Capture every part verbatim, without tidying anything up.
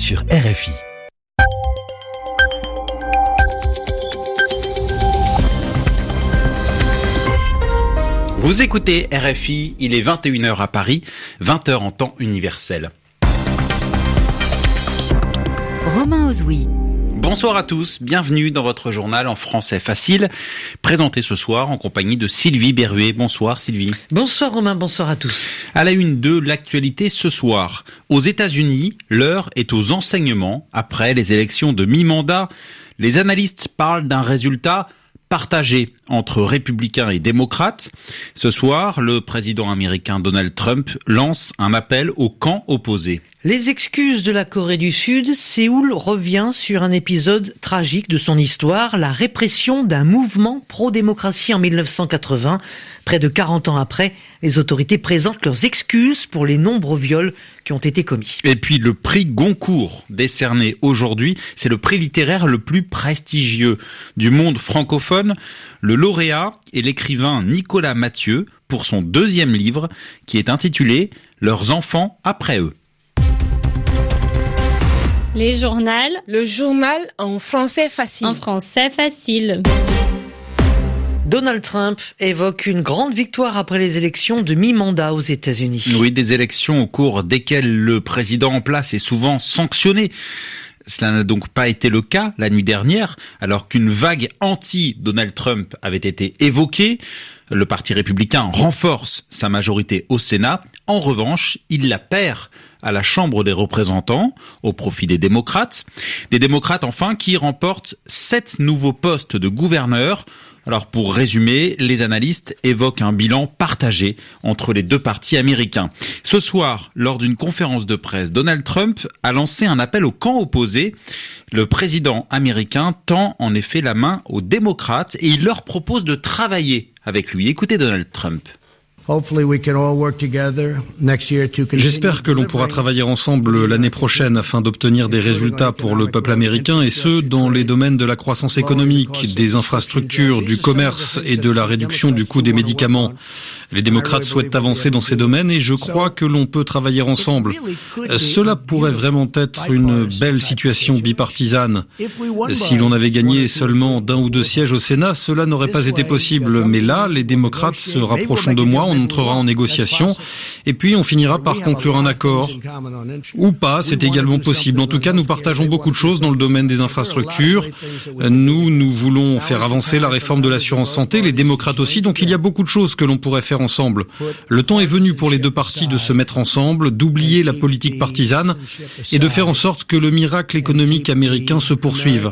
sur R F I. Vous écoutez R F I, il est vingt et une heures à Paris, vingt heures en temps universel. Romain Ozoui. Bonsoir à tous, bienvenue dans votre journal en français facile, présenté ce soir en compagnie de Sylvie Berruet. Bonsoir Sylvie. Bonsoir Romain, bonsoir à tous. À la une de l'actualité ce soir, aux États-Unis, l'heure est aux enseignements. Après les élections de mi-mandat, les analystes parlent d'un résultat partagé entre républicains et démocrates. Ce soir, le président américain Donald Trump lance un appel au camp opposé. Les excuses de la Corée du Sud, Séoul revient sur un épisode tragique de son histoire, la répression d'un mouvement pro-démocratie en dix-neuf cent quatre-vingts. Près de quarante ans après, les autorités présentent leurs excuses pour les nombreux viols qui ont été commis. Et puis le prix Goncourt, décerné aujourd'hui, c'est le prix littéraire le plus prestigieux du monde francophone. Le lauréat est l'écrivain Nicolas Mathieu pour son deuxième livre qui est intitulé « Leurs enfants après eux ». Les journaux. Le journal en français facile. En français facile. Donald Trump évoque une grande victoire après les élections de mi-mandat aux États-Unis. Oui, des élections au cours desquelles le président en place est souvent sanctionné. Cela n'a donc pas été le cas la nuit dernière, alors qu'une vague anti-Donald Trump avait été évoquée. Le Parti républicain renforce sa majorité au Sénat. En revanche, il la perd à la Chambre des représentants au profit des démocrates. Des démocrates enfin qui remportent sept nouveaux postes de gouverneurs. Alors pour résumer, les analystes évoquent un bilan partagé entre les deux partis américains. Ce soir, lors d'une conférence de presse, Donald Trump a lancé un appel au camp opposé. Le président américain tend en effet la main aux démocrates et il leur propose de travailler avec lui. Écoutez Donald Trump. J'espère que l'on pourra travailler ensemble l'année prochaine afin d'obtenir des résultats pour le peuple américain et ce, dans les domaines de la croissance économique, des infrastructures, du commerce et de la réduction du coût des médicaments. Les démocrates souhaitent avancer dans ces domaines et je crois que l'on peut travailler ensemble. Cela pourrait vraiment être une belle situation bipartisane. Si l'on avait gagné seulement d'un ou deux sièges au Sénat, cela n'aurait pas été possible. Mais là, les démocrates se rapprocheront de moi, on entrera en négociation et puis on finira par conclure un accord. Ou pas, c'est également possible. En tout cas, nous partageons beaucoup de choses dans le domaine des infrastructures. Nous, nous voulons faire avancer la réforme de l'assurance santé, les démocrates aussi, donc il y a beaucoup de choses que l'on pourrait faire ensemble. Le temps est venu pour les deux partis de se mettre ensemble, d'oublier la politique partisane et de faire en sorte que le miracle économique américain se poursuive.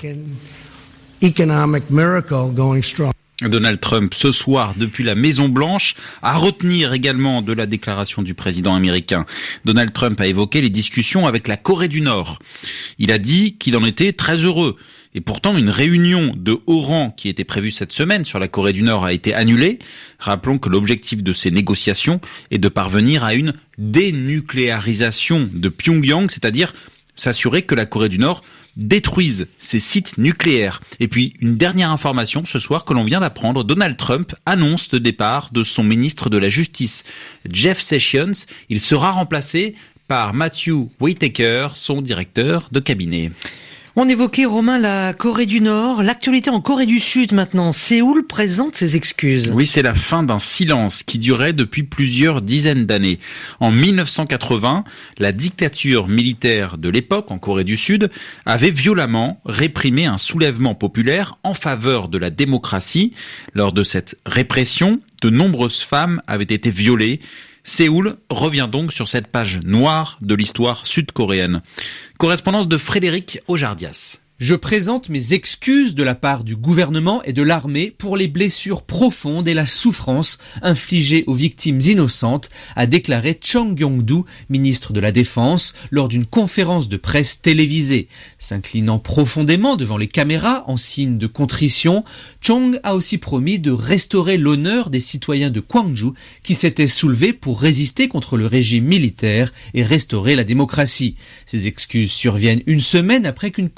Donald Trump, ce soir, depuis la Maison-Blanche, à retenir également de la déclaration du président américain. Donald Trump a évoqué les discussions avec la Corée du Nord. Il a dit qu'il en était très heureux. Et pourtant, une réunion de haut rang qui était prévue cette semaine sur la Corée du Nord a été annulée. Rappelons que l'objectif de ces négociations est de parvenir à une dénucléarisation de Pyongyang, c'est-à-dire s'assurer que la Corée du Nord détruise ses sites nucléaires. Et puis, une dernière information ce soir que l'on vient d'apprendre, Donald Trump annonce le départ de son ministre de la Justice, Jeff Sessions. Il sera remplacé par Matthew Whitaker, son directeur de cabinet. On évoquait, Romain, la Corée du Nord. L'actualité en Corée du Sud maintenant. Séoul présente ses excuses. Oui, c'est la fin d'un silence qui durait depuis plusieurs dizaines d'années. En dix-neuf cent quatre-vingts, la dictature militaire de l'époque en Corée du Sud avait violemment réprimé un soulèvement populaire en faveur de la démocratie. Lors de cette répression, de nombreuses femmes avaient été violées. Séoul revient donc sur cette page noire de l'histoire sud-coréenne. Correspondance de Frédéric Ojardias. Je présente mes excuses de la part du gouvernement et de l'armée pour les blessures profondes et la souffrance infligées aux victimes innocentes, a déclaré Chung Yong-do, ministre de la Défense, lors d'une conférence de presse télévisée. S'inclinant profondément devant les caméras en signe de contrition, Chung a aussi promis de restaurer l'honneur des citoyens de Gwangju qui s'étaient soulevés pour résister contre le régime militaire et restaurer la démocratie. Ces excuses surviennent une semaine après qu'une commission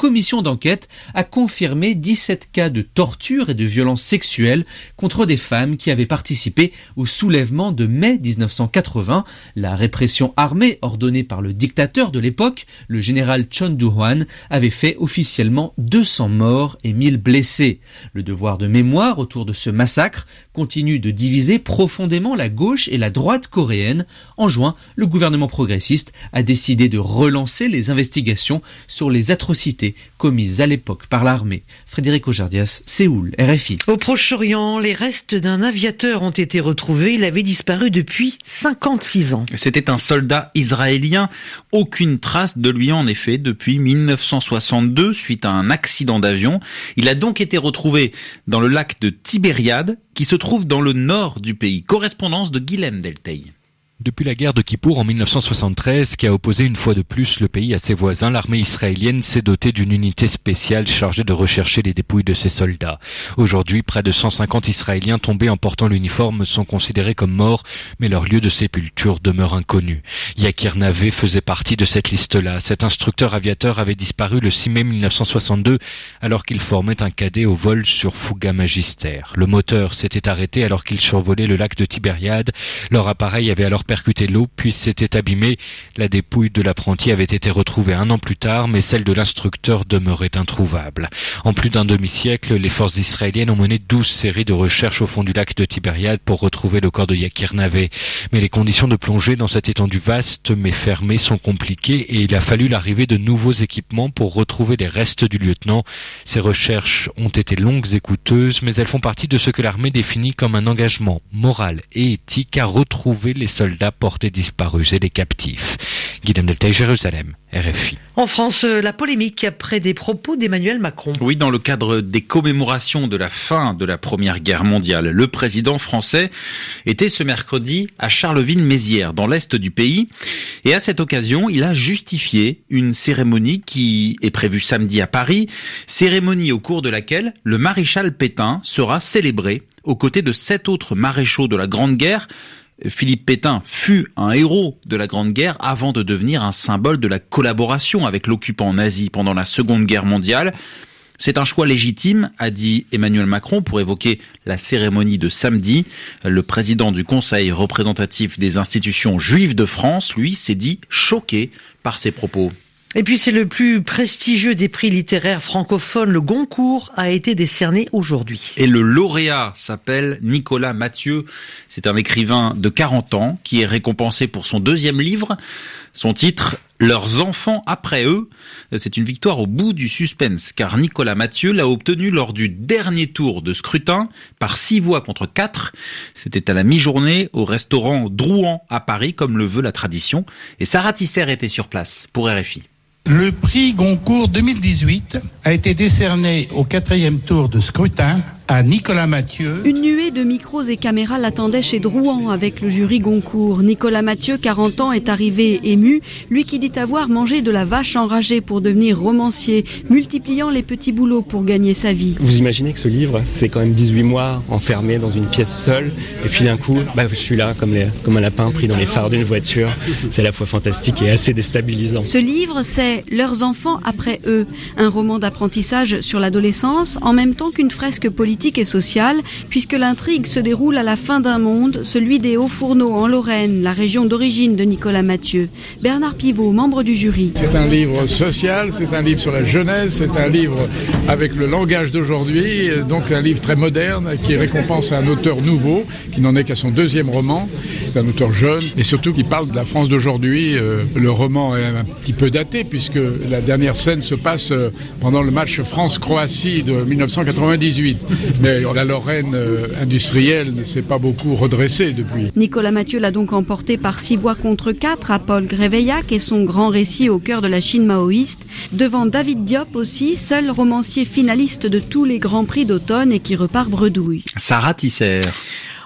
d'enquête a confirmé dix-sept cas de torture et de violences sexuelles contre des femmes qui avaient participé au soulèvement de mai dix-neuf cent quatre-vingts. La répression armée ordonnée par le dictateur de l'époque, le général Chon Du-hwan, avait fait officiellement deux cents morts et mille blessés. Le devoir de mémoire autour de ce massacre continue de diviser profondément la gauche et la droite coréenne. En juin, le gouvernement progressiste a décidé de relancer les investigations sur les atrocités commises à l'époque par l'armée. Frédéric Ojardias, Séoul, R F I. Au Proche-Orient, les restes d'un aviateur ont été retrouvés. Il avait disparu depuis cinquante-six ans. C'était un soldat israélien. Aucune trace de lui en effet depuis mille neuf cent soixante-deux suite à un accident d'avion. Il a donc été retrouvé dans le lac de Tibériade qui se trouve dans le nord du pays. Correspondance de Guilhem Delteil. Depuis la guerre de Kippour en mille neuf cent soixante-treize, qui a opposé une fois de plus le pays à ses voisins, l'armée israélienne s'est dotée d'une unité spéciale chargée de rechercher les dépouilles de ses soldats. Aujourd'hui, près de cent cinquante Israéliens tombés en portant l'uniforme sont considérés comme morts, mais leur lieu de sépulture demeure inconnu. Yakir Navé faisait partie de cette liste-là. Cet instructeur aviateur avait disparu le six mai mille neuf cent soixante-deux, alors qu'il formait un cadet au vol sur Fouga Magister. Le moteur s'était arrêté alors qu'il survolait le lac de Tibériade. Leur appareil avait alors percuté l'eau, puis s'était abîmé. La dépouille de l'apprenti avait été retrouvée un an plus tard, mais celle de l'instructeur demeurait introuvable. En plus d'un demi-siècle, les forces israéliennes ont mené douze séries de recherches au fond du lac de Tibériade pour retrouver le corps de Yakir Navé. Mais les conditions de plongée dans cette étendue vaste mais fermée sont compliquées et il a fallu l'arrivée de nouveaux équipements pour retrouver les restes du lieutenant. Ces recherches ont été longues et coûteuses, mais elles font partie de ce que l'armée définit comme un engagement moral et éthique à retrouver les soldats portés disparus et les captifs. Guillaume Delteil, Jérusalem, R F I. En France, la polémique après des propos d'Emmanuel Macron. Oui, dans le cadre des commémorations de la fin de la Première Guerre mondiale, le président français était ce mercredi à Charleville-Mézières, dans l'est du pays. Et à cette occasion, il a justifié une cérémonie qui est prévue samedi à Paris, cérémonie au cours de laquelle le maréchal Pétain sera célébré aux côtés de sept autres maréchaux de la Grande Guerre. Philippe Pétain fut un héros de la Grande Guerre avant de devenir un symbole de la collaboration avec l'occupant nazi pendant la Seconde Guerre mondiale. C'est un choix légitime, a dit Emmanuel Macron pour évoquer la cérémonie de samedi. Le président du Conseil représentatif des institutions juives de France, lui, s'est dit choqué par ces propos. Et puis c'est le plus prestigieux des prix littéraires francophones, le Goncourt, a été décerné aujourd'hui. Et le lauréat s'appelle Nicolas Mathieu. C'est un écrivain de quarante ans qui est récompensé pour son deuxième livre. Son titre, Leurs enfants après eux. C'est une victoire au bout du suspense, car Nicolas Mathieu l'a obtenu lors du dernier tour de scrutin par six voix contre quatre. C'était à la mi-journée au restaurant Drouan à Paris, comme le veut la tradition. Et Sarah Tisser était sur place pour R F I. Le prix Goncourt deux mille dix-huit a été décerné au quatrième tour de scrutin à Nicolas Mathieu. Une nuée de micros et caméras l'attendait chez Drouan avec le jury Goncourt. Nicolas Mathieu, quarante ans, est arrivé ému, lui qui dit avoir mangé de la vache enragée pour devenir romancier, multipliant les petits boulots pour gagner sa vie. Vous imaginez que ce livre, c'est quand même dix-huit mois enfermé dans une pièce seule, et puis d'un coup, bah, je suis là comme, les, comme un lapin pris dans les phares d'une voiture. C'est à la fois fantastique et assez déstabilisant. Ce livre, c'est Leurs enfants après eux, un roman d'apprentissage sur l'adolescence, en même temps qu'une fresque politique et sociale, puisque l'intrigue se déroule à la fin d'un monde, celui des Hauts-Fourneaux en Lorraine, la région d'origine de Nicolas Mathieu. Bernard Pivot, membre du jury. C'est un livre social, c'est un livre sur la jeunesse, c'est un livre avec le langage d'aujourd'hui, donc un livre très moderne qui récompense un auteur nouveau, qui n'en est qu'à son deuxième roman. C'est un auteur jeune et surtout qui parle de la France d'aujourd'hui. Le roman est un petit peu daté puisque la dernière scène se passe pendant le match France-Croatie de mille neuf cent quatre-vingt-dix-huit. Mais la Lorraine industrielle ne s'est pas beaucoup redressée depuis. Nicolas Mathieu l'a donc emporté par six voix contre quatre à Paul Gréveillac et son grand récit au cœur de la Chine maoïste, devant David Diop aussi, seul romancier finaliste de tous les grands prix d'automne et qui repart bredouille. Sarah Tisser.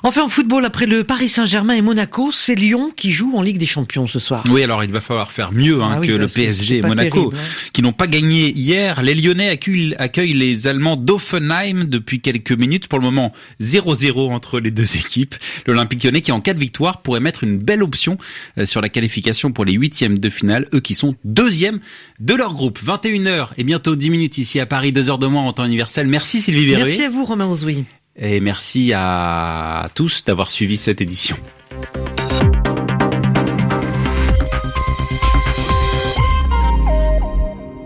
Enfin en football, après le Paris Saint-Germain et Monaco, c'est Lyon qui joue en Ligue des Champions ce soir. Oui, alors il va falloir faire mieux hein, ah oui, que le P S G et Monaco, terrible, hein. qui n'ont pas gagné hier. Les Lyonnais accueillent, accueillent les Allemands d'Offenheim depuis quelques minutes. Pour le moment, zéro zéro entre les deux équipes. L'Olympique Lyonnais qui, en cas de victoire, pourrait mettre une belle option sur la qualification pour les huitièmes de finale. Eux qui sont deuxièmes de leur groupe. vingt et une heures et bientôt dix minutes ici à Paris, deux heures de moins en temps universel. Merci Sylvie Verruet. Merci à vous Romain Ozoui. Et merci à tous d'avoir suivi cette édition.